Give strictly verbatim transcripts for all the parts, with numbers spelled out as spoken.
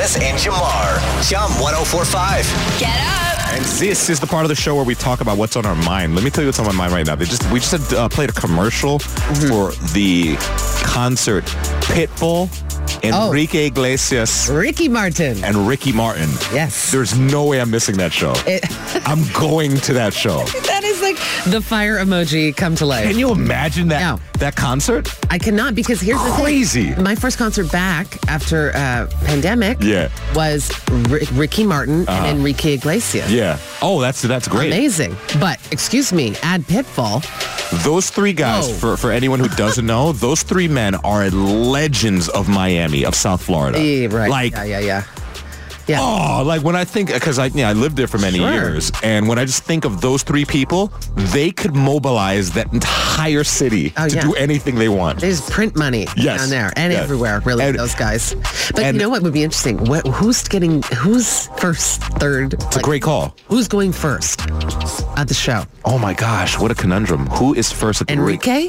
Dennis and Jamar. Chum one oh four point five. Get up. And this is the part of the show where we talk about what's on our mind. Let me tell you what's on my mind right now. They just we just had, uh, played a commercial mm-hmm. for the concert Pitbull, Enrique oh. Iglesias, Ricky Martin, and Ricky Martin. Yes. There's no way I'm missing that show. It- I'm going to that show. That is like the fire emoji come to life. Can you imagine that yeah. that concert? I cannot, because here's Crazy. the thing. My first concert back after uh, pandemic yeah. was R- Ricky Martin uh-huh. and Enrique Iglesias. Yeah. Oh, that's that's great. Amazing. But, excuse me, add Pitbull. Those three guys, Whoa. for, for anyone who doesn't know, those three men are legends of Miami, of South Florida. Yeah, right. Like, yeah, yeah, yeah. Yeah. Oh, like when I think, because I, yeah, I lived there for many sure. years, and when I just think of those three people, they could mobilize that entire city oh, to yeah. do anything they want. They just print money yes. down there and yes. everywhere, really, and, those guys. But and, you know what would be interesting? What, who's getting, who's first, third? It's like, a great call. Who's going first at the show? Oh my gosh, what a conundrum. Who is first at the Enrique?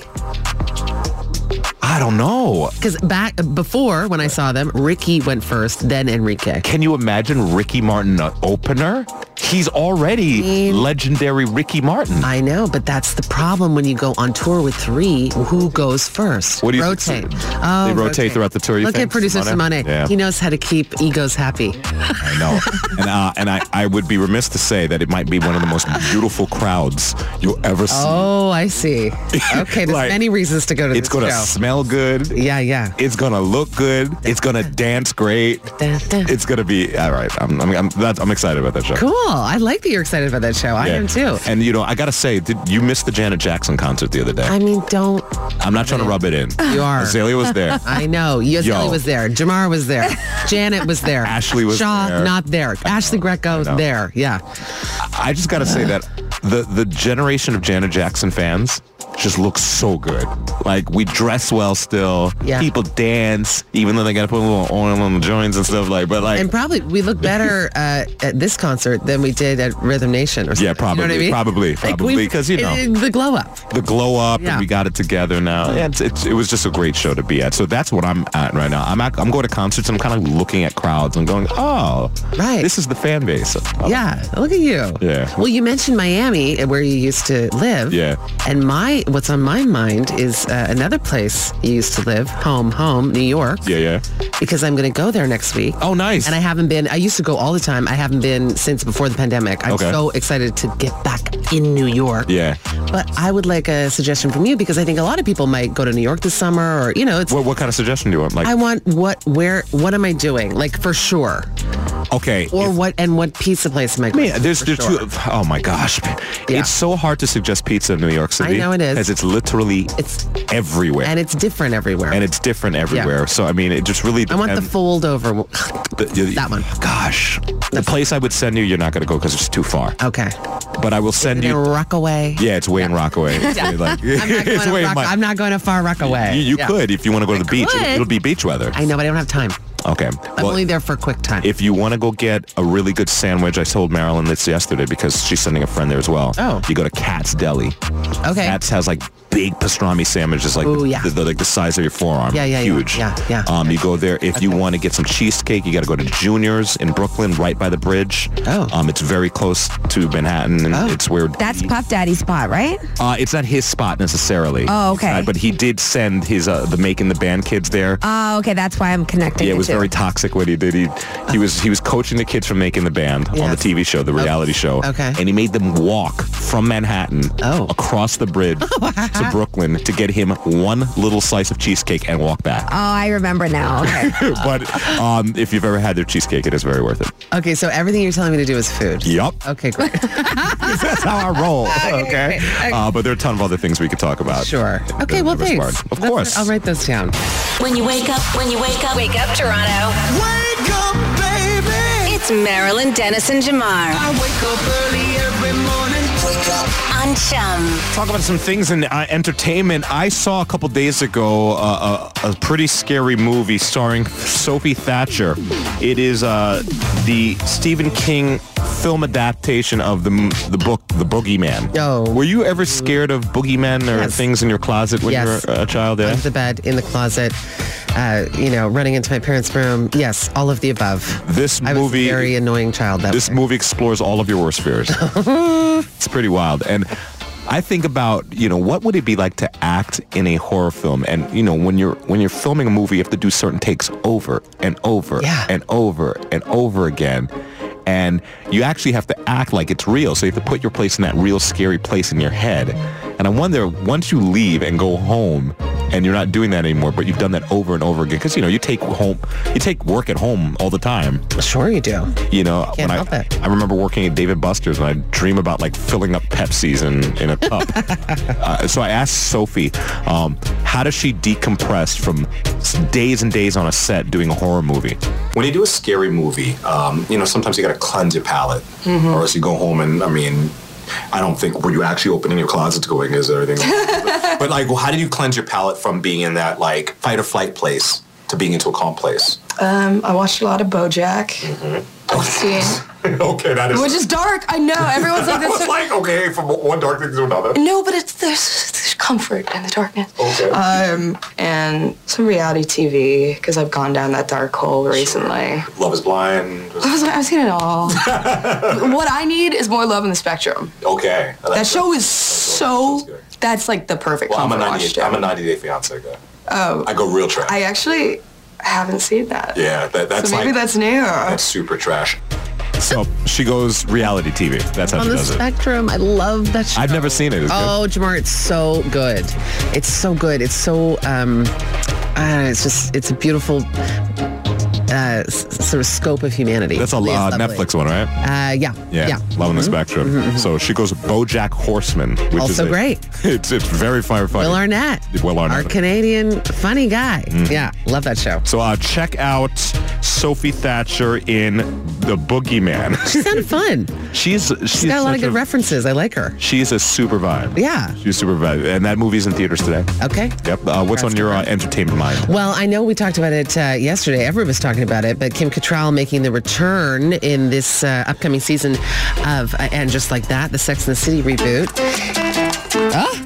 I don't know. Because back before, when I saw them, Ricky went first, then Enrique. Can you imagine Ricky Martin an opener? He's already I mean, legendary Ricky Martin. I know, but that's the problem when you go on tour with three. Who goes first? What do you rotate? Think? Oh, they rotate, rotate throughout the tour. You Look think? at producer Simone. Simone. Yeah. He knows how to keep egos happy. I know, and uh, and I, I would be remiss to say that it might be one of the most beautiful crowds you'll ever see. Oh, I see. Okay, there's like, many reasons to go to this It's gonna show. smell good. Yeah, yeah. It's gonna look good. It's gonna dance great. It's gonna be all right. I'm I'm I'm, that's, I'm excited about that show. Cool. I like that you're excited about that show. I yeah. am too. And you know, I gotta say, did you miss the Janet Jackson concert the other day? I mean, don't. I'm not trying to rub it in. You are. Azalea was there. I know. Azalea was there. Jamar was there. Janet was there. Ashley was Shaw, there. not there. Ashley Greco was there. Yeah. I just gotta say that the the generation of Janet Jackson fans just looks so good. Like, we dress well still. Yeah. People dance, even though they gotta put a little oil on the joints and stuff like. But like, and probably we look better uh, at this concert than we did at Rhythm Nation or something. Yeah, probably, you know what I mean? probably, probably, because like you know it, the glow up, the glow up, yeah. and we got it together now. Yeah, it's, it's, it was just a great show to be at. So that's what I'm at right now. I'm at, I'm going to concerts. I'm kind of looking at crowds. I'm going, oh, right. This is the fan base. Oh. Yeah, look at you. Yeah. Well, you mentioned Miami, where you used to live. Yeah. And my what's on my mind is uh, another place you used to live, home, home, New York. Yeah, yeah. Because I'm going to go there next week. Oh, nice. And I haven't been, I used to go all the time. I haven't been since before the pandemic. I'm okay. so excited to get back in New York. Yeah. But I would like a suggestion from you, because I think a lot of people might go to New York this summer, or, you know, it's... What, what kind of suggestion do you want? Like, I want what, where, what am I doing? Like, for sure. Okay. Or if, what, and what pizza place am I going Man, there's, there's sure. two, oh my gosh. Yeah. It's so hard to suggest pizza in New York City. I know it is. Because it's literally it's everywhere. And it's different everywhere. And it's different everywhere. Yeah. So, I mean, it just really depends. I want the fold over. The, the, that one. Gosh. The place I would send you, you're not going to go because it's too far. Okay. But I will send Is it you... in Rockaway? Yeah, it's way yeah. in Rockaway. It's yeah. way like, I'm, not going it's to way Rock, my, I'm not going to far Rockaway. You, you yeah. could if you want to go to the I beach. It'll, it'll be beach weather. I know, but I don't have time. Okay. I'm well, only there for a quick time. If you want to go get a really good sandwich, I told Marilyn this yesterday because she's sending a friend there as well. Oh. You go to Katz Deli. Okay. Katz has like big pastrami sandwiches, like Ooh, the, yeah. the, the, like the size of your forearm. Yeah, yeah, Huge. Yeah, yeah. Um, yeah. You go there. If okay. you want to get some cheesecake, you got to go to Junior's in Brooklyn, right by the bridge. Oh. Um, it's very close to Manhattan, and oh. it's where... That's he, Puff Daddy's spot, right? Uh, it's not his spot necessarily. Oh, okay. Uh, but he did send his uh, the Making the Band kids there. Oh, okay. That's why I'm connecting. Yeah, it was too. very toxic what he did. He he was he was coaching the kids from Making the Band yes. on the T V show, the reality oh. show. Okay. And he made them walk from Manhattan oh. across the bridge to Brooklyn to get him one little slice of cheesecake and walk back. Oh, I remember now. Okay. But um, if you've ever had their cheesecake, it is very worth it. Okay, so everything you're telling me to do is food. Yup. Okay, great. That's how I roll. Okay. okay. okay. Uh, but there are a ton of other things we could talk about. Sure. Okay, well, thanks. Of course. I'll write those down. When you wake up, when you wake up, wake up, Toronto. Wake up, baby. It's Marilyn, Dennis, and Jamar. I wake up early every morning. Wake up. On Chum. Talk about some things in uh, entertainment. I saw a couple days ago uh, a, a pretty scary movie starring Sophie Thatcher. It is uh, the Stephen King film adaptation of the the book The Boogeyman. Oh. Were you ever scared of boogeymen or Yes. things in your closet when Yes. you were a child? Yeah? Under the bed, in the closet, uh, you know, running into my parents' room. Yes, all of the above. This I was movie, a very annoying child that this way. movie explores all of your worst fears. It's pretty wild. And I think about, you know, what would it be like to act in a horror film? And, you know, when you're when you're filming a movie, you have to do certain takes over and over Yeah. and over and over again. And you actually have to act like it's real. So you have to put your place in that real scary place in your head. And I wonder, once you leave and go home and you're not doing that anymore, but you've done that over and over again, because, you know, you take home, you take work at home all the time. Sure you do. You know, Can't when help I, it. I remember working at David Buster's and I dream about like filling up Pepsis in, in a cup. uh, so I asked Sophie, um, how does she decompress from s- days and days on a set doing a horror movie? When you do a scary movie, um, you know, sometimes you got to cleanse your palate, or else you go home and, I mean, I don't think, were you actually opening your closets going, is there anything? But like, well, how did you cleanse your palate from being in that like fight or flight place to being into a calm place? Um, I watched a lot of BoJack. Mm-hmm. Seeing, Okay, that is. which is dark. I know everyone's like I was this. like, okay, from one dark thing to another. No, but it's there's, there's comfort in the darkness. Okay. Um, and some reality T V because I've gone down that dark hole recently. Love is Blind. I was like, I've seen it all. What I need is more Love in the Spectrum. Okay. That show is so. good. That's like the perfect Well, I'm a comfort watch ninety. show. I'm a ninety Day Fiance guy. Oh. I go real trash. I actually haven't seen that. yeah, that, that's So maybe like that's new. that's super trash. So she goes reality T V. That's how On she the does it. spectrum, I love that show. I've never seen it. Is it Oh, Jamar, it's so good. It's so good. It's so, um, uh, it's just, it's a beautiful uh, s- sort of scope of humanity. That's a It's uh, lovely. Netflix one, right? Uh, yeah. Yeah, Yeah. Love on the Spectrum. So she goes BoJack Horseman, which Also is a- great. It's it's very fun. funny. Will Arnett. Will Arnett. Our Canadian funny guy. Mm-hmm. Yeah, love that show. So uh, check out Sophie Thatcher in The Boogeyman. She sounded fun. she's she's She's got a lot of such good references. I like her. She's a super vibe. Yeah. She's super vibe, and that movie's in theaters today. Okay. Yep. Uh, what's on your uh, entertainment mind? Well, I know we talked about it uh, yesterday. Everyone was talking about it, but Kim Cattrall making the return in this uh, upcoming season of uh, And Just Like That, the Sex and the City reboot. Ah.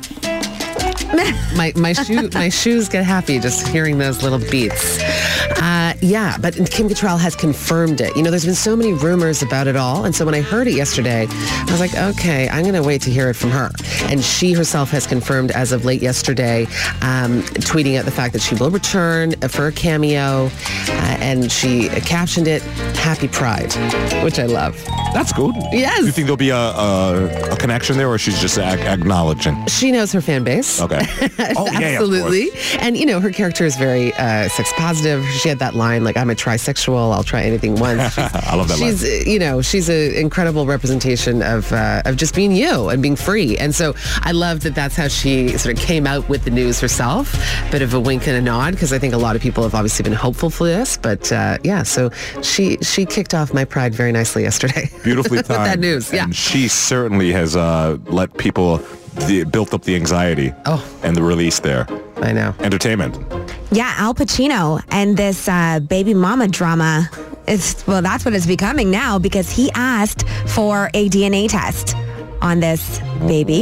my my shoe my shoes get happy just hearing those little beats. Uh, yeah, but Kim Cattrall has confirmed it. You know, there's been so many rumors about it all, and so when I heard it yesterday, I was like, okay, I'm going to wait to hear it from her. And she herself has confirmed as of late yesterday, um, tweeting out the fact that she will return for a cameo, uh, and she captioned it "Happy Pride," which I love. That's good. Yes. You think there'll be a, a, a connection there, or she's just ag- acknowledging? She knows her fan base. Okay. Oh, yeah, yeah, of Absolutely. And, you know, her character is very uh, sex positive. She had that line, like, I'm a trisexual. I'll try anything once. She's, I love that line. She's, uh, you know, she's an incredible representation of uh, of just being you and being free. And so I love that that's how she sort of came out with the news herself. Bit of a wink and a nod, because I think a lot of people have obviously been hopeful for this. But, uh, yeah, so she she kicked off my pride very nicely yesterday. Beautifully With timed. that news, yeah. And she certainly has uh, let people the, built up the anxiety Oh. and the release there. I know. Entertainment. Yeah, Al Pacino and this uh, baby mama drama. It's, well, that's what it's becoming now, because he asked for a D N A test on this baby.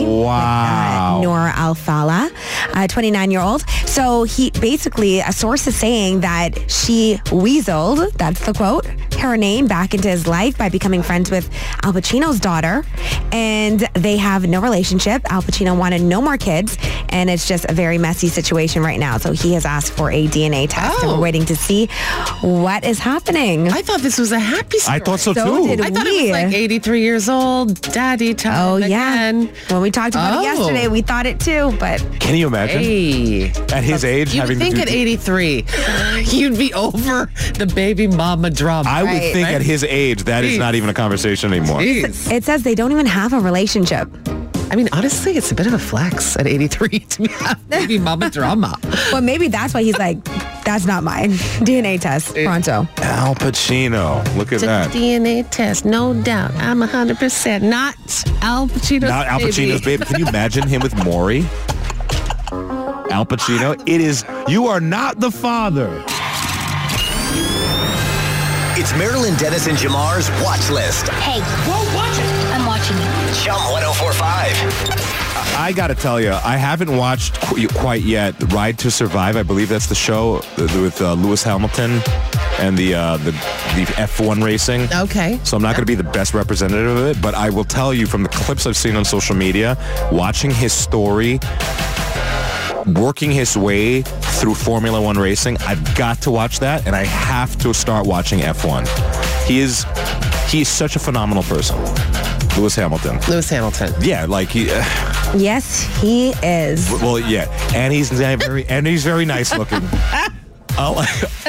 Wow. With, uh, Nora Alfala, a twenty-nine-year-old. So he basically, a source is saying that she weaseled, that's the quote, her name back into his life by becoming friends with Al Pacino's daughter. And they have no relationship. Al Pacino wanted no more kids. And it's just a very messy situation right now. So he has asked for a D N A test. And Oh. we're waiting to see what is happening. I thought this was a happy story. I thought so, So too. did I thought it we. was like eighty-three years old, daddy time Oh, again. yeah. When we talked about Oh. it yesterday, we thought it too, but Can you imagine? Hey. At his age, You would having think to at do- eighty-three, you'd be over the baby mama drama. I would Right. think Right? at his age, that is Jeez. not even a conversation anymore. Jeez. it says they don't even have a relationship. I mean, honestly, it's a bit of a flex at eighty-three to have baby mama drama. But maybe that's why he's like, that's not mine. D N A test, pronto. Al Pacino. Look at Took that. the D N A test, no doubt. I'm one hundred percent not Al Pacino's Not Al baby. Pacino's baby. Can you imagine him with Maury? Al Pacino. It is You Are Not the Father. It's Marilyn Dennis and Jamar's Watch List. Hey, whoa, watch it. I'm watching you. Chum one oh four point five. I got to tell you, I haven't watched qu- quite yet Ride to Survive. I believe that's the show with uh, Lewis Hamilton and the, uh, the the F one racing. Okay. So I'm not going to be the best representative of it, but I will tell you from the clips I've seen on social media, watching his story, working his way through Formula One racing, I've got to watch that, and I have to start watching F one. He is he is such a phenomenal person. Lewis Hamilton. Lewis Hamilton. Yeah, like he... Uh, Yes, he is. well, yeah, and he's very and he's very nice looking. I'll,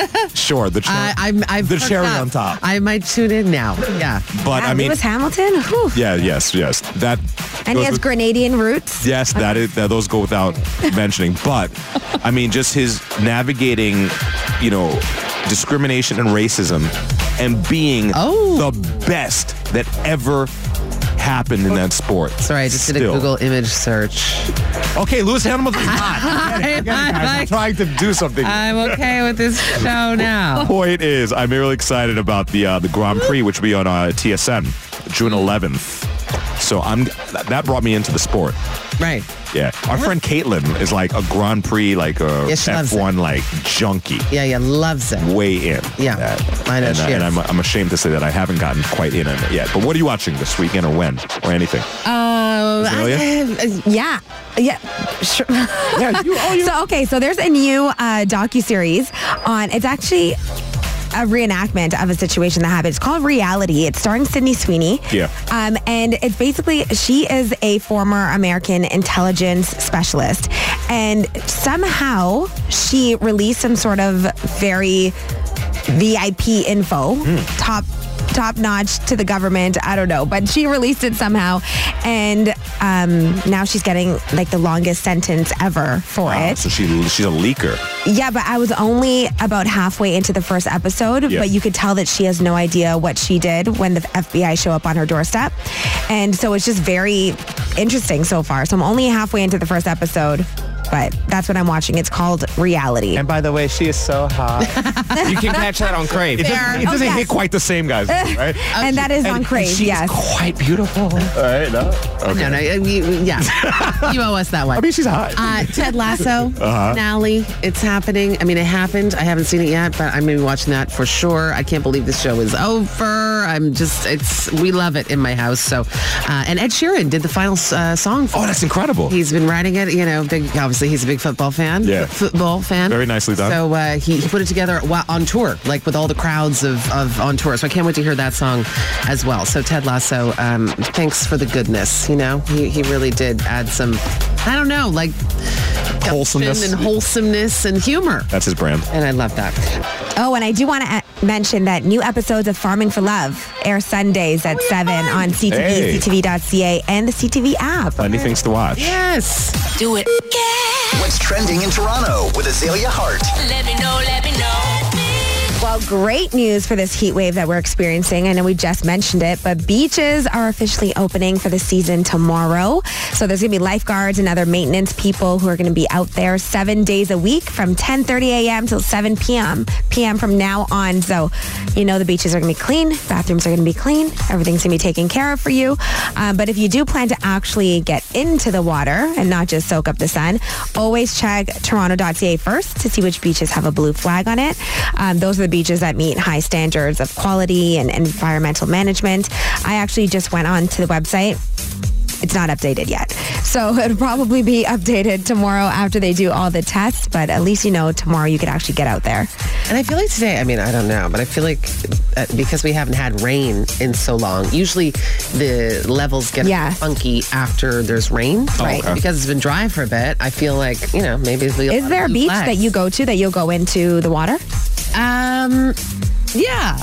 sure, the, cher- I, I'm, I've the perked cherry up. on top. I might tune in now. Yeah. But Wow, I mean... Lewis Hamilton? Whew. Yeah, yes, yes. That... And he those has are- Grenadian roots. Yes, that is that those go without mentioning. But I mean, just his navigating, you know, discrimination and racism, and being Oh. the best that ever happened in that sport. Sorry, I just did a Still. Google image search. Okay, Lewis Hamilton's hot. I get it, I get it, guys. I'm trying to do something. I'm okay with this show now. Point is, I'm really excited about the uh, the Grand Prix, which will be on uh, T S N, June eleventh. So I'm that brought me into the sport. Right. Yeah, our friend Caitlin is like a Grand Prix, like a Yeah, she loves F one like junkie. Yeah, yeah, loves it. Way in. Yeah, that. I know And, she uh, and is. I'm, I'm ashamed to say that I haven't gotten quite in on it yet. But what are you watching this weekend, or when, or anything? Uh, Azalea? I- Yeah. Yeah. Sure. Yeah, you, oh, you. So, okay, so there's a new uh, docuseries on, it's actually a reenactment of a situation that happened. It's called Reality. It's starring Sydney Sweeney. Yeah. Um, and it's basically, she is a former American intelligence specialist. And somehow she released some sort of very V I P info, top top notch to the government. I don't know, but she released it somehow, and um, now she's getting like the longest sentence ever for Wow, it. so she she's a leaker. Yeah, but I was only about halfway into the first episode, Yeah. but you could tell that she has no idea what she did when the F B I show up on her doorstep. And so it's just very interesting so far. So I'm only halfway into the first episode, but that's what I'm watching. It's called Reality. And by the way, she is so hot. You can catch that on Crave. It doesn't, it Oh, doesn't yes. hit quite the same, guys, right? and that is on And Crave, she's yes. quite beautiful. All right, no? Okay. No, no, you, yeah. You owe us that one. I mean, she's hot. Uh, Ted Lasso finale. It's happening. I mean, it happened. I haven't seen it yet, but I'm going to be watching that for sure. I can't believe this show is over. I'm just, it's, we love it in my house. So, uh, and Ed Sheeran did the final uh, song. For Oh, that's incredible. He's been writing it, you know, big, obviously he's a big football fan. Yeah. Football fan. Very nicely done. So uh, he, he put it together while on tour, like with all the crowds of, of on tour. So I can't wait to hear that song as well. So Ted Lasso, um, thanks for the goodness. You know, he, he really did add some, I don't know, like Wholesomeness. and wholesomeness and humor. That's his brand. And I love that. Oh, and I do want to a- mention that new episodes of Farming for Love air Sundays at seven on C T V, Hey. C T V dot C A, and the C T V app. Plenty things to watch. Yes. Do it. What's trending in Toronto with Azalea Hart? Let me know, let me know. Well, great news for this heat wave that we're experiencing. I know we just mentioned it, but beaches are officially opening for the season tomorrow. So there's going to be lifeguards and other maintenance people who are going to be out there seven days a week from ten thirty a.m. till seven p.m. p.m. from now on. So, you know, the beaches are going to be clean. Bathrooms are going to be clean. Everything's going to be taken care of for you. Um, but if you do plan to actually get into the water and not just soak up the sun, always check toronto dot c a first to see which beaches have a blue flag on it. Um, those are the beaches that meet high standards of quality and environmental management. I actually just went on to the website. It's not updated yet. So it'll probably be updated tomorrow after they do all the tests, but at least you know tomorrow you could actually get out there. And I feel like today, I mean, I don't know, but I feel like uh, because we haven't had rain in so long, usually the levels get Yeah. funky after there's rain. Right. okay. Because it's been dry for a bit, I feel like, you know, maybe it'll be Is there a blue beach flags. that you go to that you'll go into the water? Um, yeah.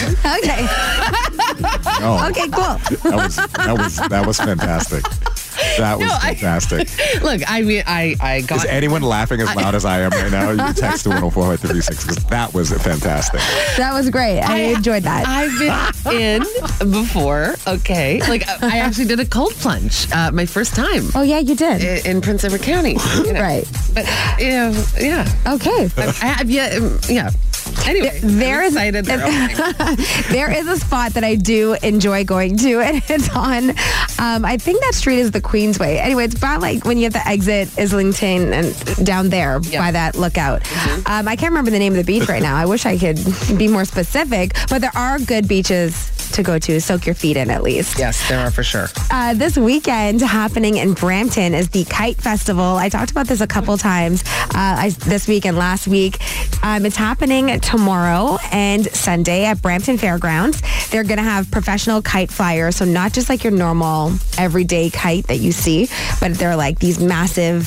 Okay. Oh, Okay, cool. that was that was that was fantastic. That was No, I- fantastic. Look, I mean, I, I got... Is anyone laughing as loud as I am right now? You text to one oh four five three six because that was fantastic. That was great. I, enjoyed that. I've been in before, okay. Like, I actually did a cold plunge uh, my first time. Oh, yeah, you did. In, in Prince Edward County. You know. Right. But, you know, yeah. Okay. I have, yeah, um, yeah. Anyway, there I'm is excited. They're opening. there is a spot that I do enjoy going to, and it's on. Um, I think that street is the Queensway. Anyway, it's about like when you have to exit Islington and down there Yep. by that lookout. Um, I can't remember the name of the beach right now. I wish I could be more specific, but there are good beaches to go to. Soak your feet in at least. Yes, there are for sure. Uh, this weekend happening in Brampton is the Kite Festival. I talked about this a couple times uh, I, this week and last week. Um, it's happening tomorrow and Sunday at Brampton Fairgrounds. They're going to have professional kite flyers, so not just like your normal everyday kite that you see, but they're like these massive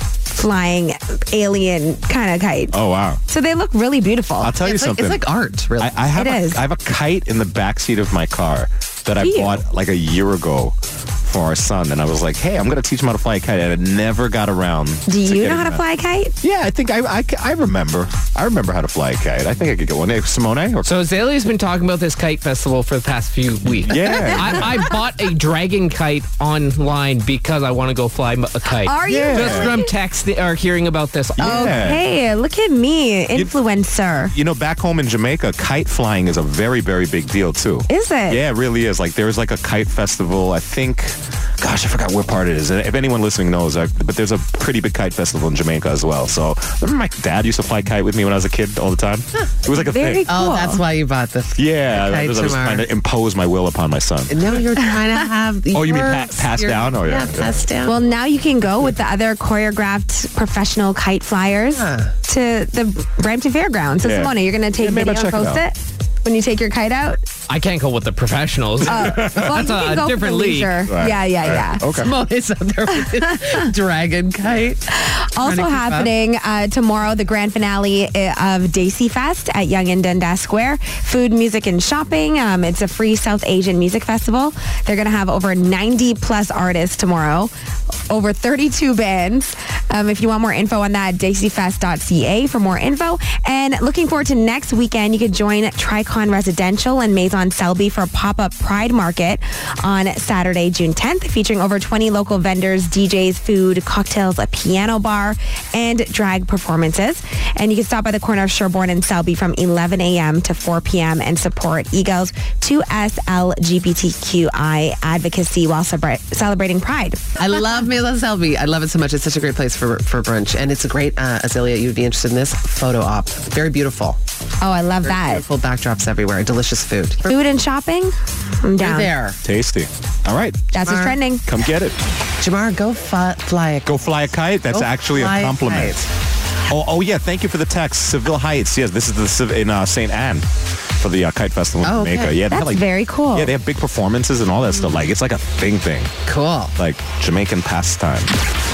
flying alien kind of kite. Oh, wow. So they look really beautiful. I'll tell you It's like, something. it's like art, really. I, I have It a, is. I have a kite in the backseat of my car that I Do you? bought like a year ago for our son, and I was like, hey, I'm going to teach him how to fly a kite, and I never got around. Do you getting know how to that. fly a kite? Yeah, I think I, I, I remember. I remember how to fly a kite. I think I could get one. Hey, Simone? Or, So Azalea's been talking about this kite festival for the past few weeks. yeah. I, I bought a dragon kite online because I want to go fly a kite. Are you? Yeah. Just from text or hearing about this. Yeah. Okay, look at me, influencer. You know, back home in Jamaica, kite flying is a very, very big deal, too. Is it? Yeah, it really is. Like, there's like a kite festival, I think, gosh, I forgot what part it is. If anyone listening knows, I, but there's a pretty big kite festival in Jamaica as well. So, remember my dad used to fly kite with me when I was a kid all the time? It was like a Very thing. cool. Oh, that's why you bought the Yeah, the I kite was, I was tomorrow. trying to impose my will upon my son. No, you're trying to have. Oh, you mean yours, pa- pass your- down? Oh, yeah. Yeah, pass down. Well, now you can go with the other choreographed professional kite flyers Huh. to the Brampton Fairgrounds. So, Yeah. Simone, you're going to take Yeah, maybe video I'll and check it post it when you take your kite out? I can't go with the professionals. Well, That's you can a go for different the league. leisure. Right. Yeah, yeah, yeah. Right. Okay. Simone's out there with his dragon kite. Also Trying to keep up. happening uh, tomorrow, the grand finale uh, of Daisy Fest at Yonge and Dundas Square. Food, music, and shopping. Um, it's a free South Asian music festival. They're going to have over ninety plus artists tomorrow, over thirty-two bands. Um, if you want more info on that, daisy fest dot c a for more info. And looking forward to next weekend, you could join Tricon Residential and Maison Selby for a pop-up Pride Market on Saturday, June tenth, featuring over twenty local vendors, D Js, food, cocktails, a piano bar, and drag performances. And you can stop by the corner of Sherbourne and Selby from eleven a.m. to four p.m. and support E G L's two S L G B T Q I advocacy while celebra- celebrating Pride. I love Maison Selby. I love it so much. It's such a great place for for brunch, and it's a great uh, Azalea. You'd be interested in this photo op. Very beautiful. Oh, I love Very that. beautiful backdrops everywhere. Delicious food. Food and shopping, I'm You're down. there. Tasty. All right. That's what's Jamar. trending. Come get it. Jamar, go fi- fly a Go fly a kite. That's Go actually a fly a compliment. kite. Oh, oh yeah. Thank you for the text. Seville Heights. Yes, this is the Civ- in uh, Saint Anne for the uh, kite festival in Oh, okay. Jamaica. Yeah, they have, That's like, very cool. Yeah, they have big performances and all that stuff. Like it's like a thing thing, Cool. like Jamaican pastime.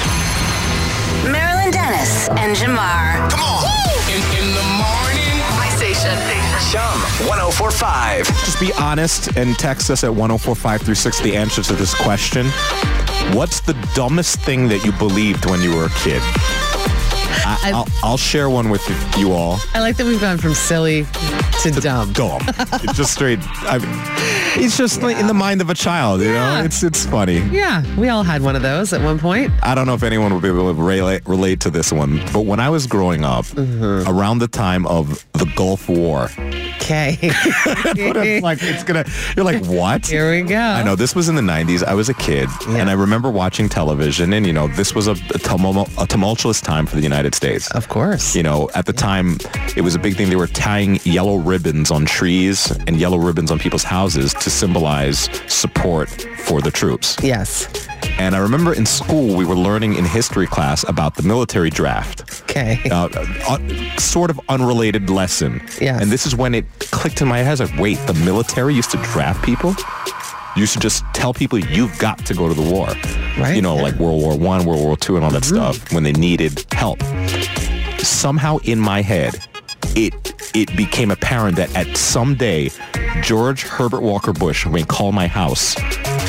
Marilyn Dennis and Jamar. Come on. In, in the morning. My station. Chum one oh four point five. Just be honest and text us at one oh four five three six the answer to this question. What's the dumbest thing that you believed when you were a kid? I, I- I'll, I'll share one with you all. I like that we've gone from silly to dumb. Dumb. It's just straight. I mean, it's just like in the mind of a child, you Yeah. know? It's it's funny. Yeah, we all had one of those at one point. I don't know if anyone will be able to relate, relate to this one, but when I was growing up, Mm-hmm. around the time of the Gulf War, Okay. it's like it's gonna. You're like, what? Here we go. I know this was in the nineties. I was a kid, and I remember watching television, and you know, this was a, a, tumul- a tumultuous time for the United States. Of course. You know, at the time, it was a big thing. They were tying yellow ribbons on trees and yellow ribbons on people's houses to symbolize support for the troops. Yes. And I remember in school, we were learning in history class about the military draft. Okay. Uh, uh, sort of unrelated lesson. Yes. And this is when it clicked in my head. I was like, wait, the military used to draft people? Used to just tell people you've got to go to the war. Right. You know, Yeah. like World War One, World War Two, and all that stuff when they needed help. Somehow in my head, it it became apparent that at some day, George Herbert Walker Bush, when he called my house,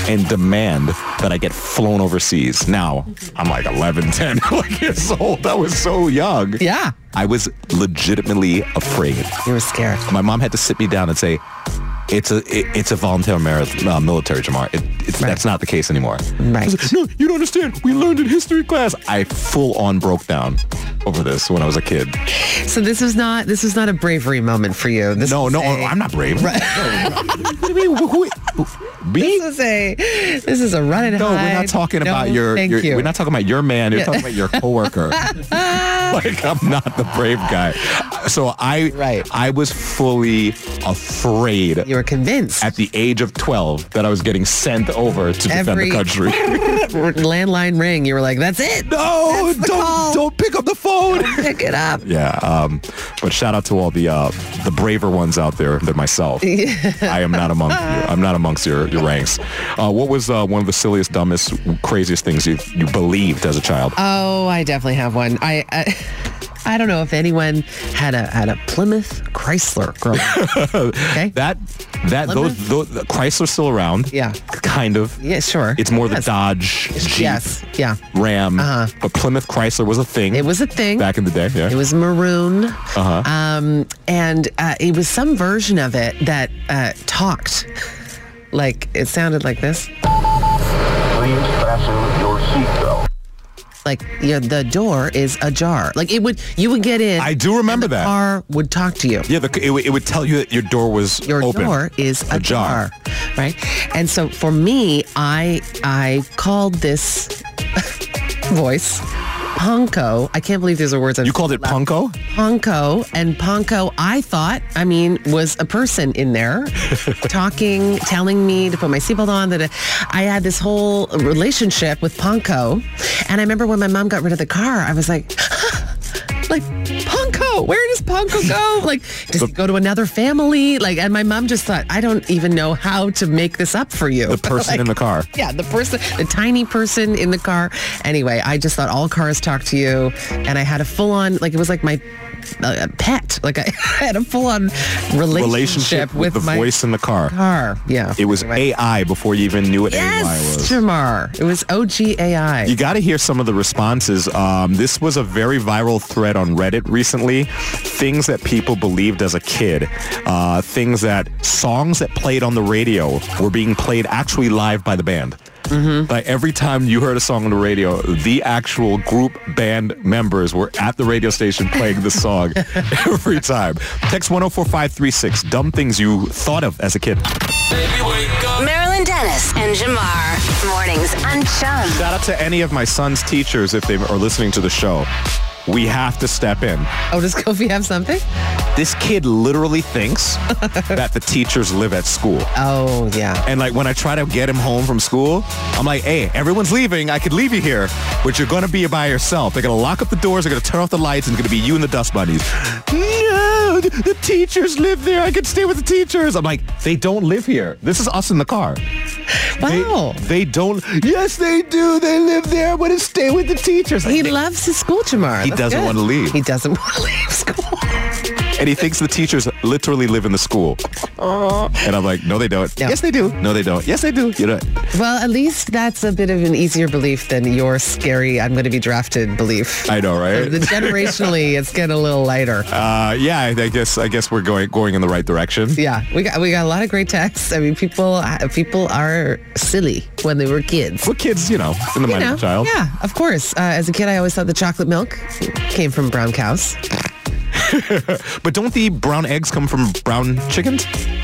and demand that I get flown overseas. Now, I'm like eleven, ten like years old. I was so young. Yeah. I was legitimately afraid. You were scared. My mom had to sit me down and say, it's a it, it's a volunteer marath- uh, military, Jamar. It, it's, Right. That's not the case anymore. Right. Like, no, you don't understand. We learned in history class. I full on broke down over this when I was a kid. So this was not this was not a bravery moment for you. This No, was no, a, I'm not brave. Right. What do you mean? Who- who- Me? This is a this is a run and No, hide. we're not talking No, about your, thank your you. we're not talking about your man. You're Yeah. talking about your coworker. Like, I'm not the brave guy. So I Right. I was fully afraid You were convinced. at the age of twelve that I was getting sent over to defend Every the country. landline ring. You were like, that's it. No, That's the don't call. don't pick up the phone. Pick it up. Yeah, um, but shout out to all the uh, the braver ones out there than myself. I am not among you. I'm not amongst your, your ranks. Uh, what was uh, one of the silliest, dumbest, craziest things you you believed as a child? Oh, I definitely have one. I, I I don't know if anyone had a had a Plymouth Chrysler growing up. Okay. That that those, Plymouth? those Chrysler's still around. Yeah. Kind of. Yeah, sure. It's more Yes. the Dodge, Jeep, Yes. Yeah. Ram. Uh-huh. But Plymouth Chrysler was a thing. It was a thing. back in the day. Yeah. It was maroon. Uh-huh. Um, and uh, it was some version of it that uh, talked. Like, it sounded like this. Please fasten your seatbelt. Like, yeah, the door is ajar. Like, it would, you would get in. I do remember and the that. car would talk to you. Yeah, the, it, would- it would tell you that your door was Your open. door is Ajar. ajar, right? And so for me, I I called this voice Ponko. I can't believe these are words. I'm You called it Punko? Ponko, and Ponko, I thought, I mean, was a person in there talking, telling me to put my seatbelt on. That I had this whole relationship with Ponko, and I remember when my mom got rid of the car, I was like, like Ponko, where does Ponko go? Like, does he go to another family? Like, and my mom just thought, I don't even know how to make this up for you. The person Like, in the car. yeah, the person, the tiny person in the car. Anyway, I just thought all cars talk to you, and I had a full-on, like, it was like my uh, pet. Like, I had a full-on relationship, Relationship with, the my voice in the car. car. Yeah. It was Anyway. A I before you even knew what A I Yes, was. Jamar. It was O G A I. You got to hear some of the responses. Um, this was a very viral thread on Reddit recently. Things that people believed as a kid. Uh, things that songs that played on the radio were being played actually live by the band. Mm-hmm. Like every time you heard a song on the radio, the actual group band members were at the radio station playing the song every time. Text one oh four five three six. Dumb things you thought of as a kid. Marilyn Dennis and Jamar. Mornings on Chum. Shout out to any of my son's teachers if they are listening to the show. We have to step in. Oh, does Kofi have something? This kid literally thinks that the teachers live at school. Oh, yeah. And like when I try to get him home from school, I'm like, hey, everyone's leaving. I could leave you here, but you're going to be by yourself. They're going to lock up the doors. They're going to turn off the lights, and it's going to be you and the dust bunnies. No, the, the teachers live there. I could stay with the teachers. I'm like, they don't live here. This is us in the car. Wow. They, they don't. Yes, they do. They live there. I want to stay with the teachers. He Like, loves his school, Jamar. He That's doesn't good. want to leave. He doesn't want to leave school. And he thinks the teachers literally live in the school. And I'm like, no, they don't. Yeah. Yes, they do. No, they don't. Yes, they do. You know. Well, at least that's a bit of an easier belief than your scary, I'm going to be drafted belief. I know, right? The generationally, it's getting a little lighter. Uh, yeah, I I guess I guess we're going going in the right direction. Yeah, we got we got a lot of great texts. I mean, people people are silly when they were kids. Well, kids, you know, in the You mind know, of a child. yeah, of course. Uh, as a kid, I always thought the chocolate milk came from brown cows. But don't the brown eggs come from brown chickens?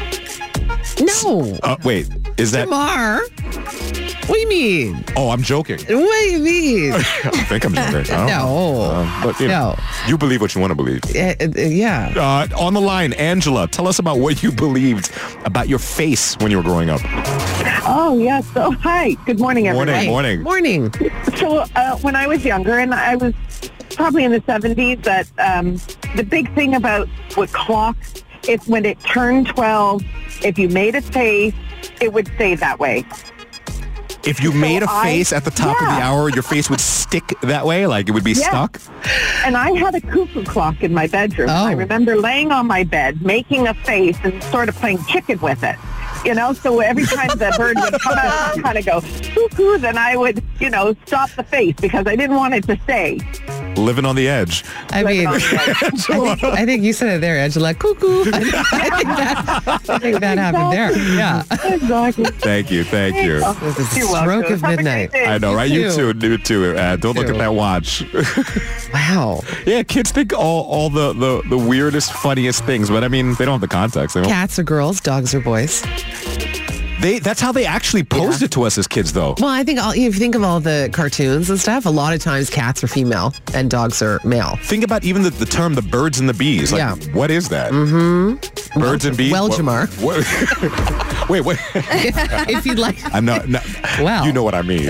No. Uh, wait, is that? Jamar, what do you mean? Oh, I'm joking. What do you mean? I think I'm joking. I don't No. know. Um, but you, know, No. you believe what you want to believe. Uh, uh, yeah. Uh, on the line, Angela, tell us about what you believed about your face when you were growing up. Oh, yes. So, hi. Good morning, everyone. Morning, morning. Morning. So, uh, when I was younger, and I was probably in the seventies, that um, the big thing about with clocks is when it turned twelve, if you made a face, it would stay that way. If you made a I- face at the top of the yeah. hour, your face would stick that way, like it would be Yeah. stuck. And I had a cuckoo clock in my bedroom. Oh. I remember laying on my bed, making a face and sort of playing chicken with it. You know, so every time the bird would come out and kind of go cuckoo, then I would, you know, stop the face because I didn't want it to stay. Living on the edge. I mean, I think, I think you said it there, Angela. Cuckoo. I think, I think that, I think that happened there. Yeah. Exactly. Thank you. Thank you. This is You're stroke welcome. of Have a midnight. great day. I know, right? You too. too. You too. Uh, don't look too. at that watch. Wow. Yeah, kids think all, all the, the, the weirdest, funniest things, but I mean, they don't have the context. They don't, Cats are girls, dogs are boys. they, that's how they actually posed Yeah. it to us as kids, though. Well, I think all, if you think of all the cartoons and stuff, a lot of times cats are female and dogs are male. Think about even the, the term the birds and the bees. Like, Yeah. what is that? Mm-hmm. Birds and bees? Well, What- Jamar. what- wait, wait. If you'd like. I'm not, not Well. you know what I mean.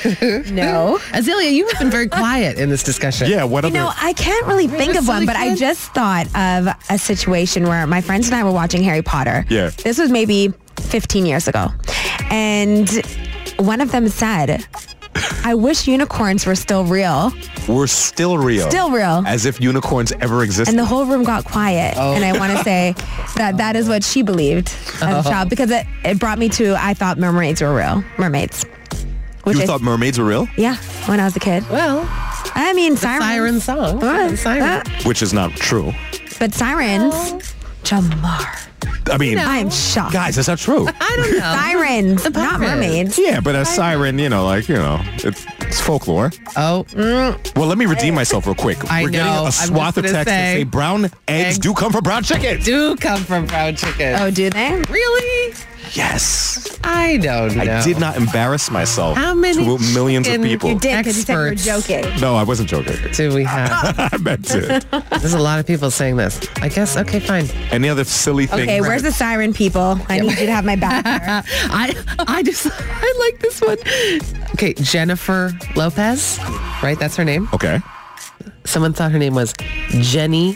No. Azalea, you have been very quiet in this discussion. yeah, what You other... know, I can't really think of one, but I just thought of a situation where my friends and I were watching Harry Potter. Yeah. This was maybe fifteen years ago. And one of them said, I wish unicorns were still real. We're still real. Still real. As if unicorns ever existed. And the whole room got quiet. Oh. And I want to say that that is what she believed as a child because it, it brought me to, I thought mermaids were real. Mermaids. Which you I- thought mermaids were real? Yeah, when I was a kid. Well, I mean, the sirens. siren song. Uh, Siren. uh, Which is not true. but sirens, Jamar. I mean, I'm shocked. guys, that's not true. I don't know. Sirens, not mermaids. Yeah, but a siren, you know, like, you know, it's, it's folklore. Oh, Well, let me redeem myself real quick. I We're getting know. a I'm swath just of gonna text that say- say brown eggs, Eggs. do come from brown chickens. do come from brown chicken. Oh, do they? Really? Yes. I don't know. I did not embarrass myself How many to millions of chicken people. You did because you said you were Experts. joking. No, I wasn't joking. Do we have? I meant to. There's a lot of people saying this. I guess. Okay, fine. Any other silly thing? Okay, where's the siren people? I need you to have my back there. I I just I like this one. Okay, Jennifer Lopez, right? That's her name. Okay. Someone thought her name was Jenny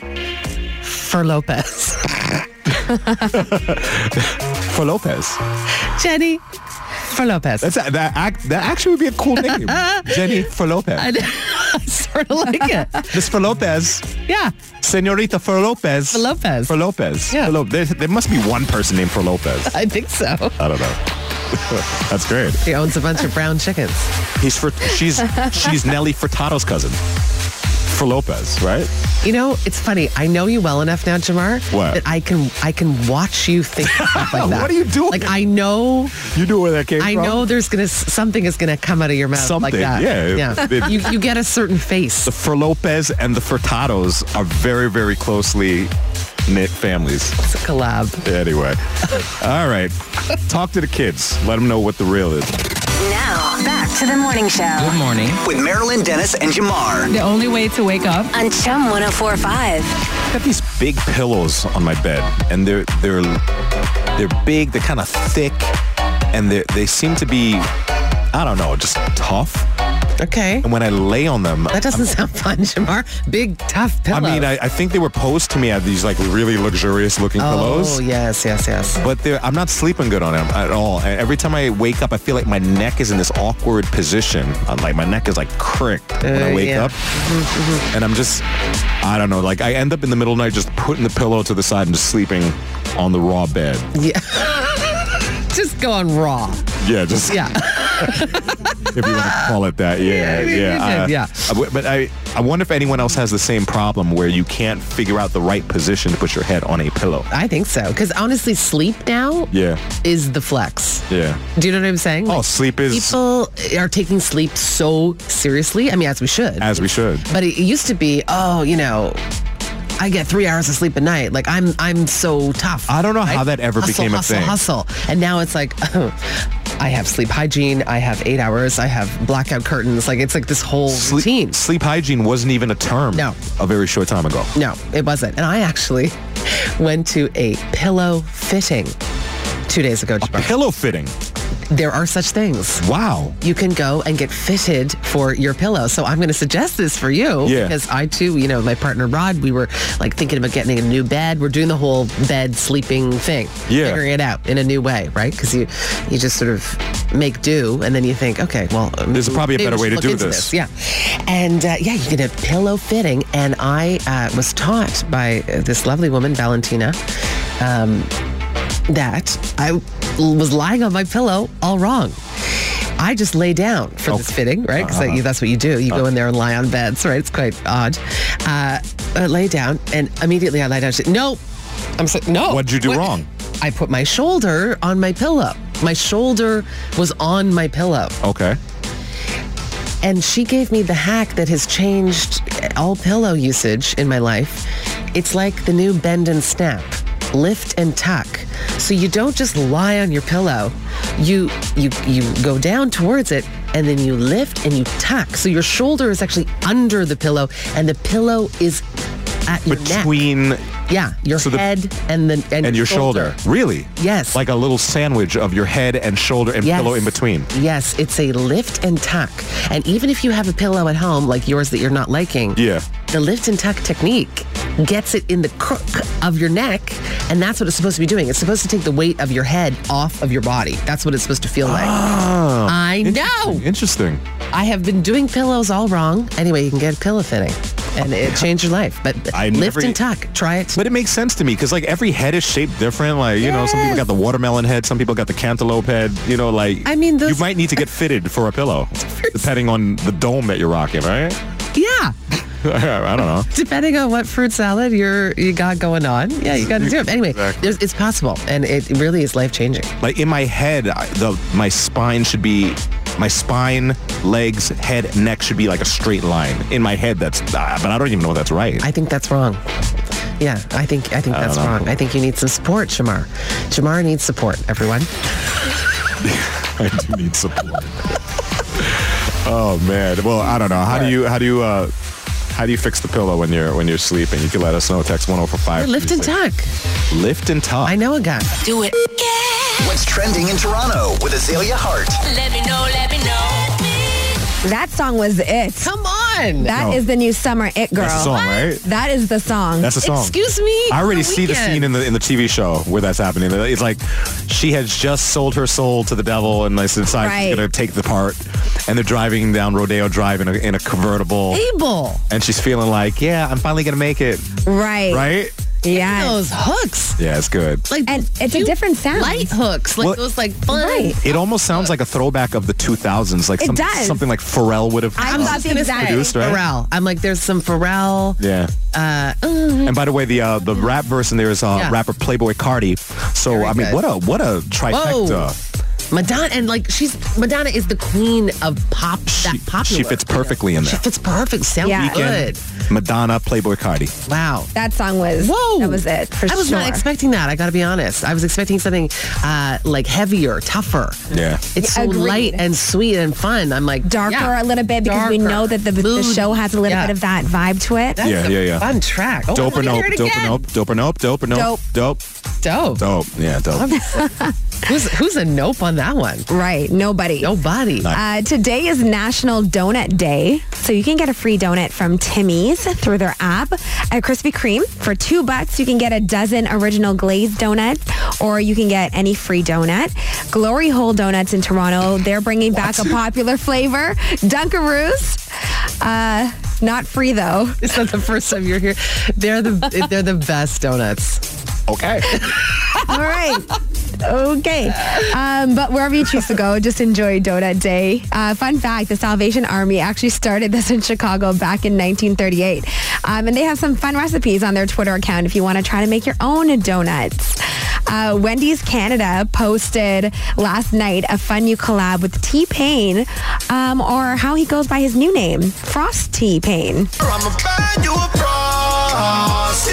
for Lopez. For Lopez. Jenny for Lopez. That's a, that act, that actually would be a cool name. Jenny for Lopez. I, I sort of like it. Miss for Lopez. Yeah. Senorita for Lopez. For Lopez. For Lopez. Yeah. For Lo- there, there must be one person named for Lopez. I think so. I don't know. That's great. He owns a bunch of brown chickens. He's for she's she's Nelly Furtado's cousin. For Lopez, right? You know, it's funny. I know you well enough now, Jamar, What? that I can I can watch you think stuff like that. What are you doing? Like I know You knew where that came I from? know there's gonna something is gonna come out of your mouth like Something, that. yeah. Yeah. you you get a certain face. The For Lopez and the Furtados are very, very closely knit families. It's a collab. Anyway. All right. Talk to the kids. Let them know what the real is. Now, back to the morning show. Good morning. With Marilyn Dennis and Jamar. The only way to wake up. On Chum one oh four point five. I got these big pillows on my bed, and they're they're they're big. They're kind of thick, and they they seem to be, I don't know, just tough. Okay. And when I lay on them, That doesn't sound fun, Jamar. Big, tough I pillow. mean, I, I think they were posed to me as these like really luxurious looking oh, pillows. yes, yes, yes. But they're- I'm not sleeping good on them at all. And every time I wake up, I feel like my neck is in this awkward position. I'm like my neck is like cricked when I Uh, wake yeah. up. And I'm just, I don't know, like I end up in the middle of the night just putting the pillow to the side and just sleeping on the raw bed. Yeah. Just go on raw. Yeah, just Yeah. if you want to call it that. Yeah, Yeah, you yeah. did, yeah. I w- but I, I wonder if anyone else has the same problem where you can't figure out the right position to put your head on a pillow. I think so. Because honestly, sleep now Yeah, is the flex. yeah. Do you know what I'm saying? Oh, sleep is People are taking sleep so seriously. I mean, as we should. as we should. But it used to be, oh, you know, I get three hours of sleep a night. Like I'm, I'm so tough. I don't know how that ever hustle, became a hustle, thing. Hustle, and now it's like, oh, I have sleep hygiene. I have eight hours. I have blackout curtains. Like it's like this whole Sleep, routine. sleep hygiene wasn't even a term. No. A very short time ago. No, it wasn't. And I actually went to a pillow fitting two days ago. Jabbar. Pillow fitting. There are such things. Wow. You can go and get fitted for your pillow. So I'm going to suggest this for you Yeah. because I too, you know, my partner Rod, we were like thinking about getting a new bed. We're doing the whole bed sleeping thing. Yeah. Figuring it out in a new way, right? Because you, you just sort of make do and then you think, okay, well, There's probably a maybe better we way should to look do into this. Yeah. And uh, yeah, you get a pillow fitting. And I uh, was taught by uh, this lovely woman, Valentina, um, that I was lying on my pillow all wrong. I just lay down for Okay. this fitting, right? Because Uh-huh. that's what you do. You go in there and lie on beds, right? It's quite odd. Uh, I lay down, and immediately I lie down. She said, no. I'm like, no. What'd you do What? wrong? I put my shoulder on my pillow. My shoulder was on my pillow. Okay. And she gave me the hack that has changed all pillow usage in my life. It's like the new bend and snap, lift and tuck. So you don't just lie on your pillow. You you you go down towards it, and then you lift and you tuck. So your shoulder is actually under the pillow, and the pillow is at your neck. Between Yeah, your So the- head and the and, and your shoulder. Really? Yes. Like a little sandwich of your head and shoulder and Yes. pillow in between. Yes, it's a lift and tuck. And even if you have a pillow at home like yours that you're not liking, Yeah. the lift and tuck technique gets it in the crook of your neck, and that's what it's supposed to be doing. It's supposed to take the weight of your head off of your body. That's what it's supposed to feel like. Oh, I know. Interesting. I have been doing pillows all wrong. Anyway, you can get a pillow fitting, and it changed your life. But I lift never- and tuck, try it. But it makes sense to me because like every head is shaped different. Like, you know, some people got the watermelon head, some people got the cantaloupe head. You know, like I mean, those- you might need to get fitted for a pillow, depending on the dome that you're rocking, right? Yeah. I don't know. Depending on what fruit salad you're you got going on, yeah, you got to do it. Anyway, Exactly. there's, it's possible, and it really is life changing. Like in my head, I- the my spine should be, my spine, legs, head, neck should be like a straight line. In my head, that's, uh, but I don't even know if that's right. I think that's wrong. Yeah, I think I think I that's don't know. wrong. I think you need some support, Shamar. Shamar needs support. Everyone. I do need support. Oh man. Well, I don't know. How do you how do you uh how do you fix the pillow when you're when you're sleeping? You can let us know. Text one oh four five. Lift and tuck. Lift and tuck. I know a guy. Do it. What's trending in Toronto with Azalea Hart? Let me know, let me know. That song was it. Come on. That No. is the new summer it girl. That's the song, right? That is the song. That's the song. Excuse me. I already The see the Weeknd. scene in the in the T V show where that's happening. It's like she has just sold her soul to the devil and like decides Right. she's gonna take the part. And they're driving down Rodeo Drive in a, in a convertible. Abel. And she's feeling like, yeah, I'm finally gonna make it. right. Right? Yeah. Those hooks. Yeah, it's good. Like And it's a cute different sound. Light hooks. Like Well- those like fun. Right. It almost sounds like a throwback of the two thousands, like It some, does. something like Pharrell would have. I was thought just the gonna exact say, Produced, right? Pharrell. I'm like, there's some Pharrell. Yeah. Uh, And by the way, the uh, the rap verse in there is uh, Yeah. rapper Playboy Cardi. So Very I mean, good. what a what a trifecta. Madonna, and like she's Madonna is the queen of pop. That She, popular. she fits perfectly in She there. fits perfect. Sounds Yeah. good. Madonna, Playboy Cardi. Wow. That song was. Whoa. That was it for I was sure. not expecting that. I got to be honest. I was expecting something uh, like heavier, tougher. Yeah. It's so Agreed. light and sweet and fun. I'm like Darker yeah, a little bit because we darker. know that the, the Mood. show has a little Yeah. bit of that vibe to it. That's Yeah, a yeah, yeah. fun track. Oh, Dope or I wanna nope, hear it dope or again. nope, dope or nope, dope or nope, Dope. dope, Dope. dope. Yeah, dope. Who's who's a nope on that one? Right. Nobody. Nobody. Uh, today is National Donut Day, so you can get a free donut from Timmy's through their app at Krispy Kreme. For two bucks, you can get a dozen original glazed donuts, or you can get any free donut. Glory Hole Donuts in Toronto, they're bringing back a popular flavor, Dunkaroos. Uh, not free though. It's not the first time you're here. They're the they're the best donuts. Okay. All right. Okay. Um, but wherever you choose to go, just enjoy Donut Day. Uh, fun fact, the Salvation Army actually started this in Chicago back in nineteen thirty-eight. Um, and they have some fun recipes on their Twitter account if you want to try to make your own donuts. Uh, Wendy's Canada posted last night a fun new collab with T-Pain, um, or how he goes by his new name, Frost T-Pain. I'ma buy you a Frosty.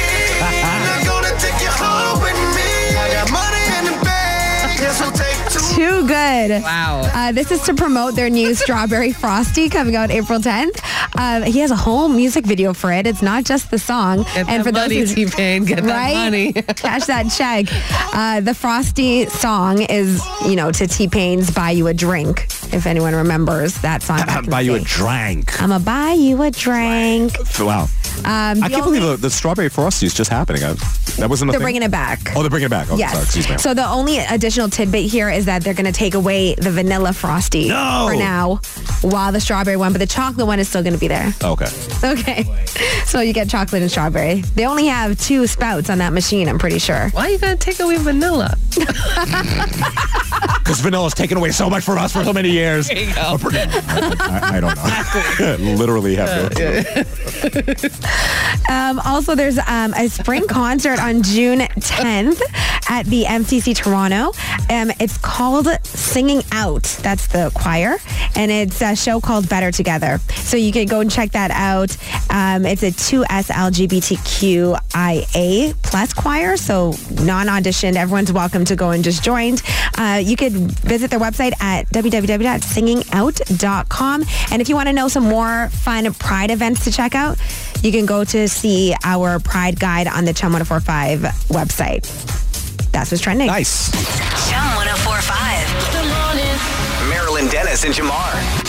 I'm gonna take you home with me. I got money in the bank. This will take two. Too good. Wow. Uh, this is to promote their new Strawberry Frosty coming out April tenth. Uh, he has a whole music video for it. It's not just the song. Get and that for money, those who, T-Pain. Get that right? money. Cash that check. Uh, the Frosty song is, you know, to T-Pain's Buy You a Drink, if anyone remembers that song. back in Buy the you a day. drink. I'm going to buy you a drink. Wow. Um, I can't believe the, the strawberry frosty is just happening. I, That wasn't a They're thing? bringing it back. Oh, they're bringing it back. Oh, Yes. sorry, excuse me. So the only additional tidbit here is that they're going to take away the vanilla frosty No! for now, while the strawberry one, but the chocolate one is still going to be there. Okay. Okay. So you get chocolate and strawberry. They only have two spouts on that machine, I'm pretty sure. Why are you going to take away vanilla? Because vanilla's taken away so much from us for so many years. There you go. I, I don't know. Literally have to. Um, also, there's um, a spring concert on June tenth at the M C C Toronto. Um, it's called Singing Out. That's the choir. And it's a show called Better Together. So you can go and check that out. Um, it's a two S L G B T Q I A plus choir. So non-auditioned. Everyone's welcome to go and just join. Uh, you could visit their website at w w w dot singing out dot com. And if you want to know some more fun Pride events to check out, you can go to see our Pride guide on the Chum one oh four five website. That's what's trending. Nice. Chum one oh four five. Good morning. Marilyn Dennis and Jamar.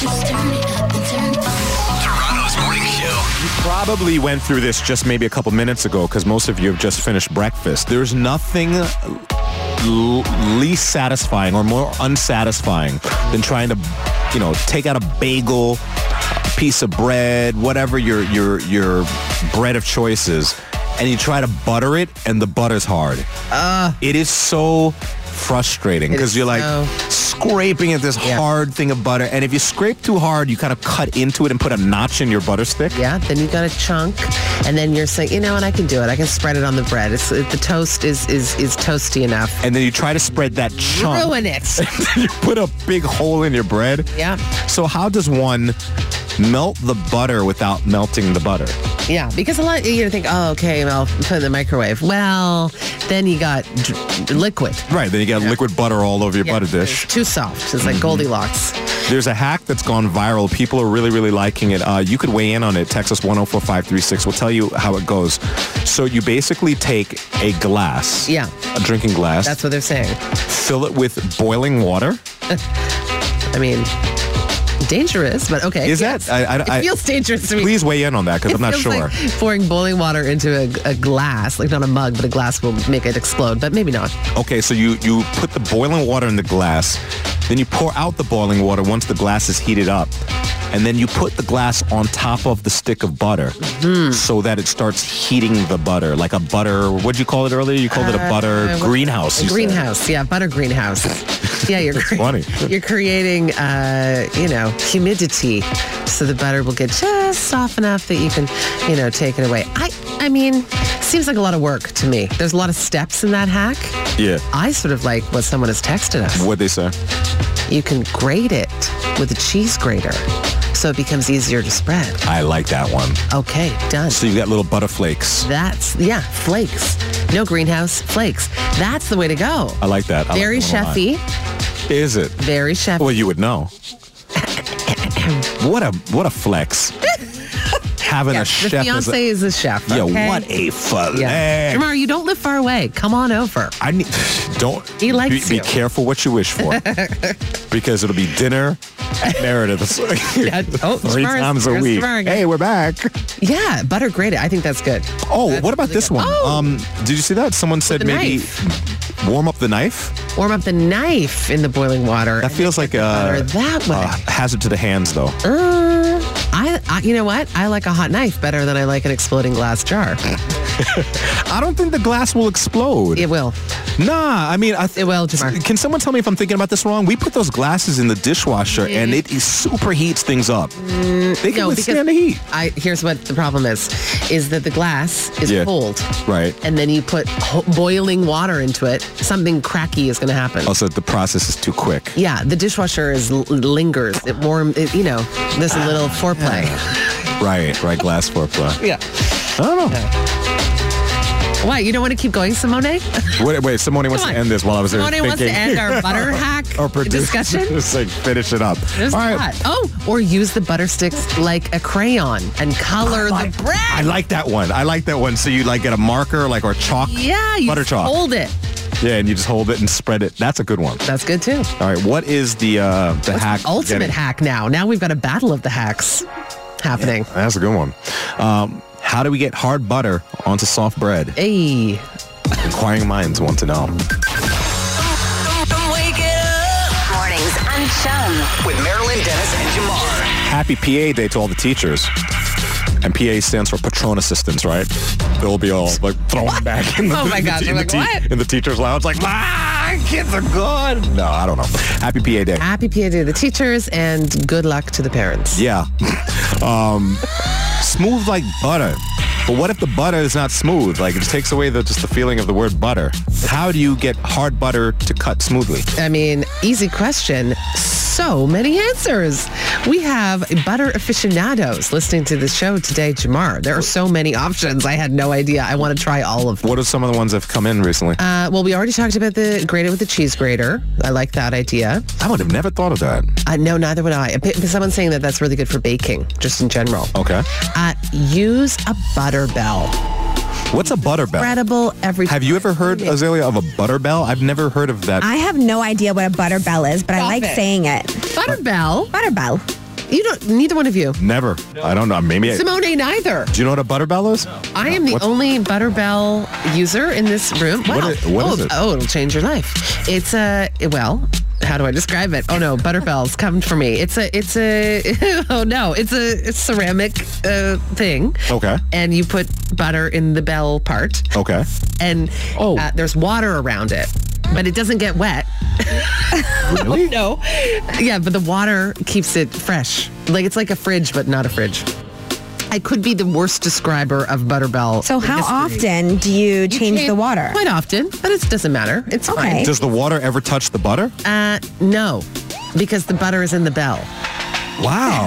Toronto's morning show. You probably went through this just maybe a couple minutes ago because most of you have just finished breakfast. There's nothing l- least satisfying or more unsatisfying than trying to, you know, take out a bagel, a piece of bread, whatever your your your bread of choice is, and you try to butter it and the butter's hard. Uh, It is so frustrating It because is you're like so- scraping at this Yeah. hard thing of butter, and if you scrape too hard, you kind of cut into it and put a notch in your butter stick. yeah, then you got a chunk, and then you're saying, you know what, I can do it. I can spread it on the bread. It's, it, the toast is, is, is toasty enough. And then you try to spread that chunk. Ruin it. You put a big hole in your bread. Yeah. So how does one melt the butter without melting the butter? Yeah, because a lot, you think, oh, okay, I'll put it in the microwave. Well, then you got dr- liquid. Right, then you got liquid butter all over your Yeah, butter dish. it's too soft. It's like Goldilocks. There's a hack that's gone viral. People are really, really liking it. Uh, you could weigh in on it. Text us one oh four five three six. We'll tell you how it goes. So you basically take a glass. Yeah. A drinking glass. That's what they're saying. Fill it with boiling water. I mean, dangerous, but okay. Is yes. that? I, I, It feels dangerous to me. Please weigh in on that because It I'm not feels sure. like pouring boiling water into a, a glass, like not a mug, but a glass will make it explode, but maybe not. Okay, so you, you put the boiling water in the glass, then you pour out the boiling water once the glass is heated up, and then you put the glass on top of the stick of butter so that it starts heating the butter, like a butter, what'd you call it earlier? You called it a butter Uh, greenhouse. A you said. greenhouse, yeah, butter greenhouse. Yeah, you're cre- funny. You're creating, uh, you know, humidity, so the butter will get just soft enough that you can, you know, take it away. I, I mean, seems like a lot of work to me. There's a lot of steps in that hack. Yeah. I sort of like what someone has texted us. What'd they say? You can grate it with a cheese grater, so it becomes easier to spread. I like that one. Okay, done. So you got little butter flakes. That's, yeah, flakes. No greenhouse, flakes. That's the way to go. I like that. I Very like that one a lot. chefy. Is it? Very chefy. Well, you would know. What a what a flex. Having Yeah, a the chef as fiance a, is a chef. yeah, okay? what a flex. Yeah. Jamar, you don't live far away. Come on over. I need don't He likes be, you. be careful what you wish for. Because it'll be dinner at Meredith's Yeah. Oh, three Jamar is- times a there's week. Jamar again. Hey, we're back. Yeah, butter grated. I think that's good. Oh, That's what about really this good. one? Oh. Um, did you see that? Someone said the maybe knife. warm up the knife. Warm up the knife in the boiling water. That feels like a butter that way. uh, hazard to the hands, though. Uh, I, I, you know what? I like a hot knife better than I like an exploding glass jar. I don't think the glass will explode. It will. Nah, I mean, I th- It will, Jamar. Can someone tell me if I'm thinking about this wrong? We put those glasses in the dishwasher, and it is super heats things up. they can No, withstand because the heat. I, here's what the problem is, is that the glass is Yeah. cold. Right. And then you put ho- boiling water into it, something cracky is going to happen. Also, the process is too quick. Yeah, the dishwasher is l- lingers. It warm, it, you know, there's a little foreplay. Right, right. Glass foreplay. Yeah. I don't know. Why, you don't want to keep going, Simone? Wait, wait. Simone wants Come to on. end this while I was there Simone thinking. wants to end our butter hack or produce, discussion? Just like finish it up. There's All right. that. Oh, or use the butter sticks like a crayon and color I like, the bread. I like that one. I like that one. So you like get a marker, like or chalk. Yeah, you butter just chalk. hold it. Yeah, and you just hold it and spread it. That's a good one. That's good too. All right. What is the uh, the What's hack? the ultimate getting? hack now? Now we've got a battle of the hacks happening. That's a good one. Um, How do we get hard butter onto soft bread? Hey. Inquiring minds want to know. Mornings on Chum. With Marilyn Dennis and Jamar. Happy P A Day to all the teachers. And P A stands for Patron Assistants, right? They'll be all like thrown back in the, Oh my in the- gosh, in, I'm the like, te- what? in the teacher's lounge, like, ah, kids are good. No, I don't know. Happy P A Day. Happy P A Day to the teachers and good luck to the parents. Yeah. um, smooth like butter. But what if the butter is not smooth? Like, it just takes away the just the feeling of the word butter. How do you get hard butter to cut smoothly? I mean, easy question. So many answers. We have butter aficionados listening to the show today, Jamar. There are so many options. I had no idea. I want to try all of them. What are some of the ones that have come in recently? Uh, well, we already talked about the grater with the cheese grater. I like that idea. I would have never thought of that. Uh, no, neither would I. But someone's saying that that's really good for baking, just in general. Okay. Uh, use a butter bell. What's a butter bell? Incredible every Have you ever heard, Azalea, of a butter bell? I've never heard of that. I have no idea what a butter bell is, but I Stop like it. saying it. Butter bell? Butter bell. You don't, neither one of you. Never. I don't know. Maybe. I, Simone, neither. do you know what a butter bell is? I am the What's- only butter bell user in this room. What Wow. is- what oh, is it? Oh, it'll change your life. It's a, well, how do I describe it? Oh no, butter bells come for me. It's a, it's a, oh no, it's a, it's ceramic uh, thing. Okay. And you put butter in the bell part. Okay. And Oh. uh, there's water around it, but it doesn't get wet. Really? No. Yeah, but the water keeps it fresh. Like it's like a fridge, but not a fridge. I could be the worst describer of Butterbell. So how history. often do you change change- the water? Quite often, but it doesn't matter. It's Okay. fine. Does the water ever touch the butter? Uh, no, because the butter is in the bell. Wow.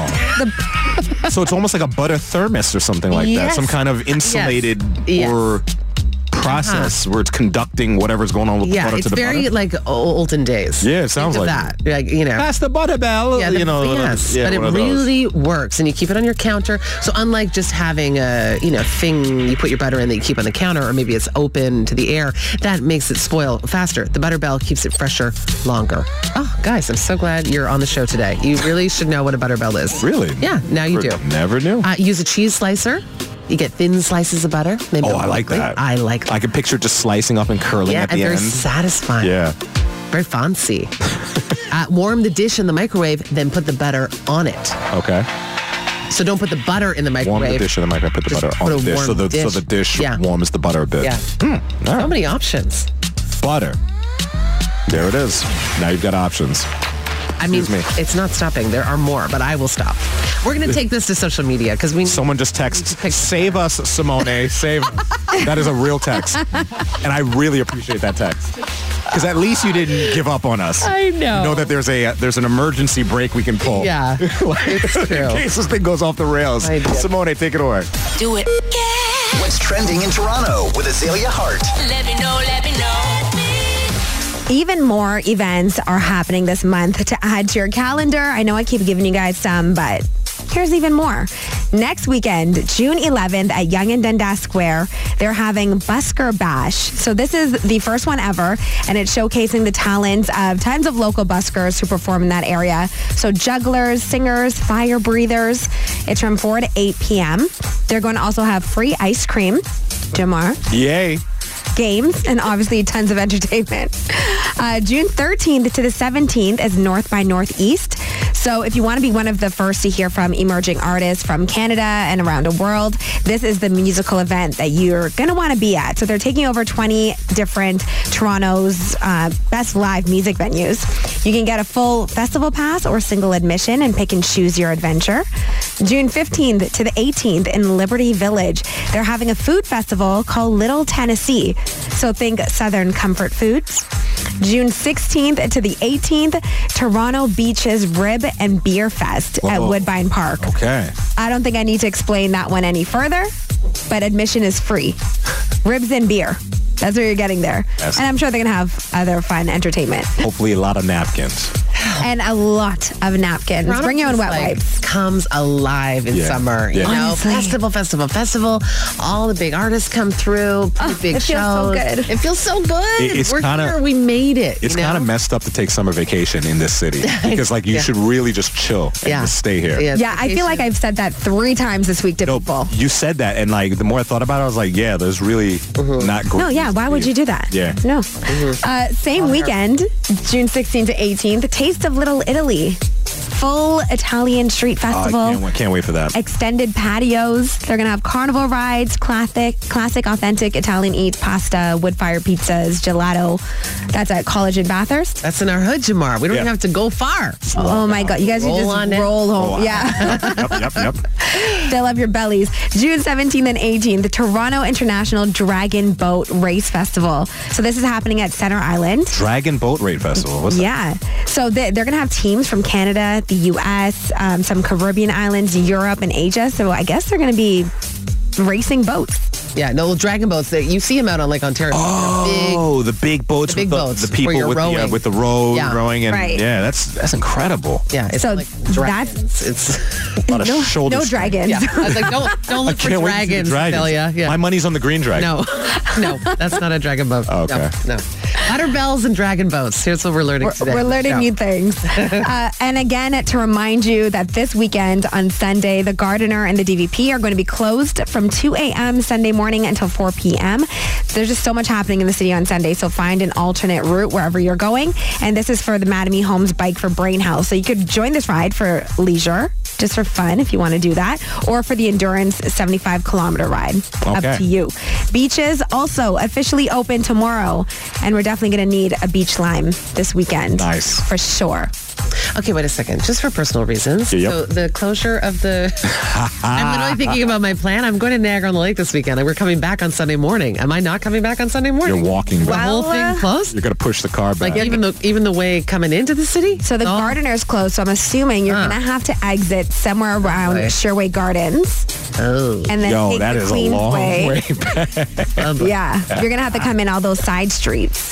So it's almost like a butter thermos or something like that. Yes. Some kind of insulated Yes. or process where it's conducting whatever's going on with the Yeah, butter it's to the very butter. like olden days. Yeah, it sounds Think of like that. Like, you know. That's the butter bell. Yeah, the, you know, yes, yeah, but it one of those. really works, and you keep it on your counter. So unlike just having a you know thing you put your butter in that you keep on the counter, or maybe it's open to the air, that makes it spoil faster. The butter bell keeps it fresher longer. Oh, guys, I'm so glad you're on the show today. You really should know what a butter bell is. Really? Yeah, now you do. Never knew. Uh, use a cheese slicer. You get thin slices of butter. They Oh, melt I like quickly. that. I like that. I can picture just slicing up and curling Yeah, at and the very end. satisfying. Yeah. Very fancy. uh, warm the dish in the microwave, then put the butter on it. Okay. So don't put the butter in the Warm microwave. the dish and then I put the Just butter put on a the dish warm so the dish. so the dish Yeah. warms the butter a bit. Yeah. Hmm. All So right. many options. Butter. There it is. Now you've got options. I mean, Excuse me. it's not stopping. There are more, but I will stop. We're going to take this to social media because we. Someone just texts, save us, Simone, save us. That is a real text. And I really appreciate that text. Because at least you didn't give up on us. I know. You know that there's a there's an emergency brake we can pull. Yeah, it's true. In case this thing goes off the rails. I did. Simone, take it away. Do it. Yeah. What's trending in Toronto with Azalea Hart? Let me know, let me know. Even more events are happening this month to add to your calendar. I know I keep giving you guys some, but here's even more. Next weekend, June eleventh at Yonge and Dundas Square, they're having Busker Bash. So this is the first one ever, and it's showcasing the talents of tons of local buskers who perform in that area. So jugglers, singers, fire breathers. It's from four to eight p.m. They're going to also have free ice cream. Jamar. Yay. Games, and obviously tons of entertainment. Uh, June thirteenth to the seventeenth is North by Northeast. So if you want to be one of the first to hear from emerging artists from Canada and around the world, this is the musical event that you're going to want to be at. So they're taking over twenty different Toronto's uh, best live music venues. You can get a full festival pass or single admission and pick and choose your adventure. June fifteenth to the eighteenth in Liberty Village, they're having a food festival called Little Tennessee. So think Southern comfort foods. June sixteenth to the eighteenth, Toronto Beaches Rib and Beer Fest at Whoa. Woodbine Park. Okay. I don't think I need to explain that one any further, but admission is free. Ribs and beer. That's what you're getting there. Yes. And I'm sure they're going to have other fun entertainment. Hopefully a lot of napkins. and a lot of napkins. Toronto Bring your own just, wet like, wipes. comes alive in Yeah. summer. You Yeah. know, Honestly. festival, festival, festival. All the big artists come through. Pretty Oh, big it feels shows. so good. It feels so good. It- it's We're kinda- here. We made it. It's you know? kind of messed up to take summer vacation in this city because like you Yeah. should really just chill and Yeah. just stay here. Yeah. Yeah, I feel like I've said that three times this week to No, people. you said that, and like the more I thought about it, I was like, yeah, there's really not great. No, yeah, why would you do that? Yeah. No. Uh, same weekend, June sixteenth to eighteenth, the Taste of Little Italy. Full Italian street Oh, I festival. can't, wait- can't wait for that. Extended patios. They're going to have carnival rides, classic, classic, authentic Italian eats, pasta, wood-fired pizzas, gelato. That's at College and Bathurst. That's in our hood, Jamar. We don't Yeah. even have to go far. Oh my God. You guys Roll should on just in. roll home. Oh, wow. Yeah. yep, yep, yep. Fill up your bellies. June seventeenth and eighteenth, the Toronto International Dragon Boat Race Festival. So this is happening at Center Island. Dragon Boat Raid Festival. What's that? Yeah. So they, they're going to have teams from Canada, the U S, um, some Caribbean islands, Europe, and Asia. So I guess they're going to be racing boats. Yeah, no, dragon boats. That you see them out on Lake Ontario. Oh, the big boats The big with the, boats the where people you're with the, uh, rowing. with the row Yeah. rowing and Right. yeah, that's that's incredible. Big, yeah, it's So like that's- dragons. It's A lot of No, shoulder no strength. dragons. yeah. I was like, don't don't I look for can't wait to see the dragons, dragons. Delia. Yeah. My money's on the green dragon. No, no, that's not a dragon boat. Oh, okay. No, no. Ladder bells and dragon boats. Here's what we're learning We're, today. we're learning Yeah. new things. uh, and again, to remind you that this weekend on Sunday, the Gardener and the D V P are going to be closed from two a.m. Sunday morning until four p.m. There's just so much happening in the city on Sunday, so find an alternate route wherever you're going. And this is for the Mattamy Homes Bike for Brain Health. So you could join this ride for leisure, just for fun if you want to do that, or for the endurance seventy-five kilometer ride. Okay. Up to you. Beaches also officially open tomorrow, and we're definitely going to need a beach lime this weekend. Nice. For sure. Okay, wait a second. Just for personal reasons. Yep. So the closure of the... I'm literally thinking about my plan. I'm going to Niagara-on-the-Lake this weekend. Like, we're coming back on Sunday morning. Am I not coming back on Sunday morning? You're walking The back. whole Well, thing uh, closed? You're gonna push the car back. Like even the even the way coming into the city? So the Oh. Gardener's closed, so I'm assuming you're Huh. going to have to exit somewhere around boy. Sherway Gardens Oh. and then Yo, take that the is a Queens long way. way back. Yeah, you're going to have to come in all those side streets.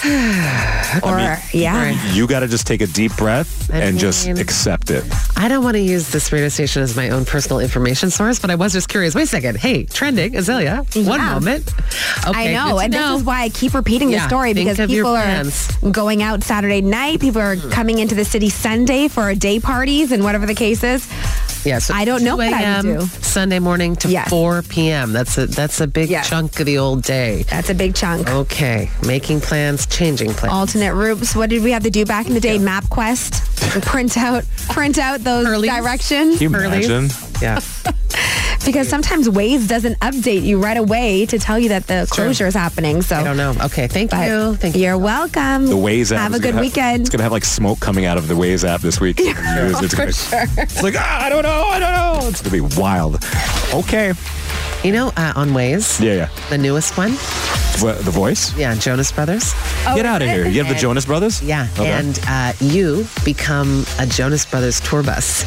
Or, yeah. You got to just take a deep breath I and just mean- accept it. I don't want to use this radio station as my own personal information source, but I was just curious. Wait a second. Hey, trending, Azalea. One Yeah. moment. Okay, I know, good to and know. this is why I keep repeating Yeah, the story, think because of your people are plans. going out Saturday night. People are coming into the city Sunday for day parties and whatever the case is. Yeah, so I don't know two what I would a.m. do. Sunday morning to Yes. four p.m. That's a that's a big Yes. chunk of the old day. That's a big chunk. Okay, making plans, changing plans. Alternate routes. What did we have to do back in the day? MapQuest. print out, print out those Hurleys? directions. Can you imagine? Yeah. Because sometimes Waze doesn't update you right away to tell you that the true. closure is happening. So I don't know. Okay, thank but you. Thank you. You're welcome. The Waze app. Have is a good gonna weekend. It's gonna have like smoke coming out of the Waze app this week. it's, for gonna- sure. it's like ah, I don't know, I don't know. It's gonna be wild. Okay. You know, uh, on Waze, Yeah, yeah. the newest one. What, the voice? Yeah, Jonas Brothers. Get out of here. You have the And- Jonas Brothers? Yeah, Okay. and uh, you become a Jonas Brothers tour bus.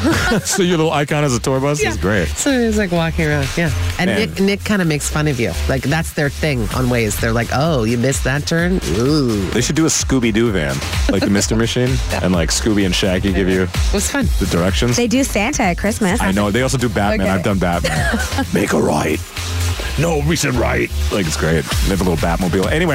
So your little icon as a tour bus is great. So he's like walking around, yeah. And Man. Nick, Nick kind of makes fun of you. Like that's their thing on Waze. They're like, oh, you missed that turn? Ooh. They should do a Scooby-Doo van, like the Mister Machine, and like Scooby and Shaggy give you It was fun. the directions. They do Santa at Christmas. I know. They also do Batman. Okay. I've done Batman. Make a right. No, we said right. Like, it's great. They have a little Batmobile. Anyway.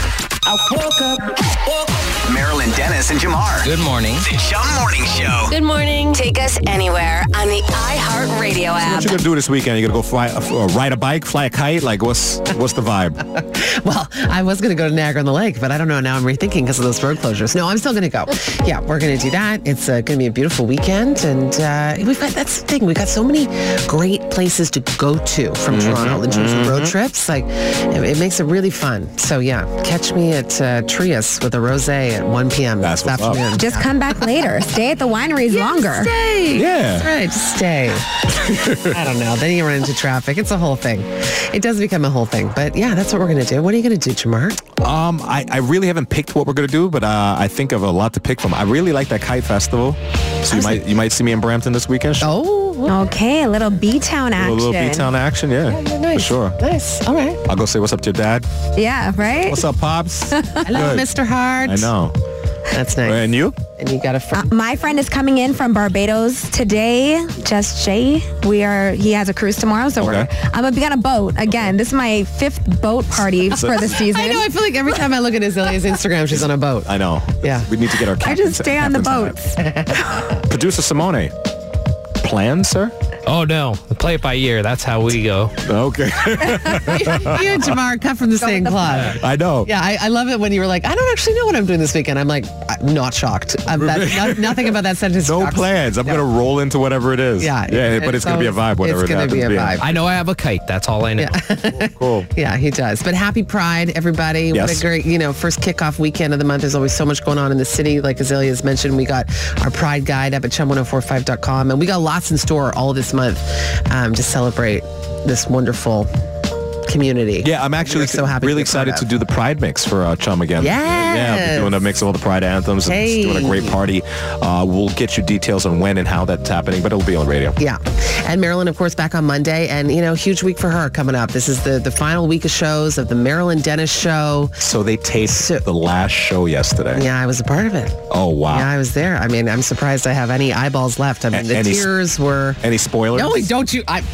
Marilyn Dennis and Jamar. Good morning. The Chum Morning Show. Good morning. Take us anywhere on the iHeartRadio app. What you gonna do this weekend? You gonna go fly, uh, ride a bike, fly a kite? Like, what's what's the vibe? Well, I was going to go to Niagara on the Lake, but I don't know. Now I'm rethinking because of those road closures. No, I'm still going to go. Yeah, we're going to do that. It's uh, going to be a beautiful weekend. And uh, we've got, that's the thing. We've got so many great places to go to from Mm-hmm. Toronto in terms of road trips. Like, it, it makes it really fun. So yeah, catch me at uh, Trius with a rosé at one p.m. That's this what's up. afternoon. Just come back later. Stay at the wineries longer. Stay. Yeah. That's right. Just stay. I don't know. Then you run into traffic. It's a whole thing. It does become a whole thing. But yeah, that's what we're going to do. What are you going to do, Jamar? Um, I, I really haven't picked what we're gonna do, but uh, I think of a lot to pick from. I really like that kite festival, so you might you might see me in Brampton this weekend. Oh, Okay, a little B-Town a action. little B-Town action, yeah, nice. for sure. Nice. All right. I'll go say what's up to your dad. Yeah, right? What's up, pops? Hello, Good. Mister Hart. I know. That's nice. And you? And you got a friend. Uh, my friend is coming in from Barbados today. Just Jay. We are. He has a cruise tomorrow, so Okay. we're. I'm gonna be on a boat again. This is my fifth boat party for the season. I know. I feel like every time I look at Azalea's Instagram, she's on a boat. I know. Yeah. We need to get our I captain. just stay on the boats. Producer Simone. Plans, sir? Oh, no. Play it by ear. That's how we go. Okay. You and Jamar cut from the same cloth. I know. Yeah, I, I love it when you were like, I don't actually know what I'm doing this weekend. I'm like, I'm not shocked. I'm, that's, no, nothing about that sentence. No shocks me. plans. I'm No. going to roll into whatever it is. Yeah. Yeah, but it's going to be a vibe, whatever It's it going to happens be a to vibe. I know I have a kite. That's all I know. Cool. Yeah, he does. But happy Pride, everybody. What Yes. a great, you know, first kickoff weekend of the month. There's always so much going on in the city. Like Azalea has mentioned, we got our Pride guide up at chum ten forty-five dot com. And we got lots in store all this month um, to celebrate this wonderful community. Yeah, I'm actually We're so happy really to be a part excited to of. do the Pride mix for uh, Chum again. Yes. Yeah, we're doing a mix of all the Pride anthems. And Hey. it's doing a great party. Uh, we'll get you details on when and how that's happening, but it'll be on the radio. Yeah. And Marilyn, of course, back on Monday. And, you know, huge week for her coming up. This is the, the final week of shows of the Marilyn Dennis show. So they taped the last show yesterday. Yeah, I was a part of it. Oh, wow. Yeah, I was there. I mean, I'm surprised I have any eyeballs left. I mean, A- the any s- tears were... Any spoilers? No, don't you... I,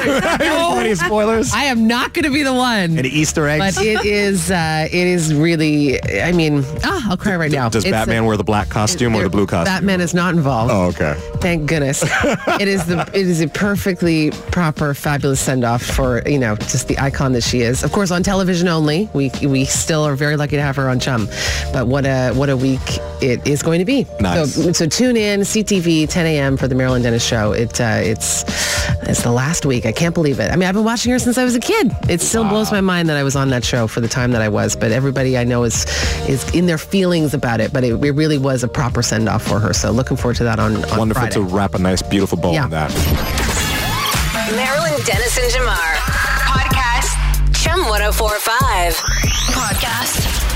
Any spoilers? I am not going to be the one. Any Easter eggs? But it is, uh, it is really, I mean, ah, I'll cry right now. Does It's Batman a- wear the black costume or the blue costume? Batman is not involved. Oh, okay. Thank goodness. It is the it is a perfectly proper, fabulous send-off for, you know, just the icon that she is. Of course, on television only. We we still are very lucky to have her on Chum. But what a what a week it is going to be. Nice. So, so tune in, C T V, ten a.m. for the Marilyn Dennis show. It uh, it's it's the last week. I can't believe it. I mean, I've been watching her since I was a kid. It still blows my mind that I was on that show for the time that I was. But everybody I know is is in their feelings about it. But it, it really was a proper send-off for her. So looking forward to that on, on Wonderful Friday. to wrap a nice, beautiful bow Yeah. on that. Marilyn Dennis and Jamar. Podcast. Chum ten forty-five. Podcast.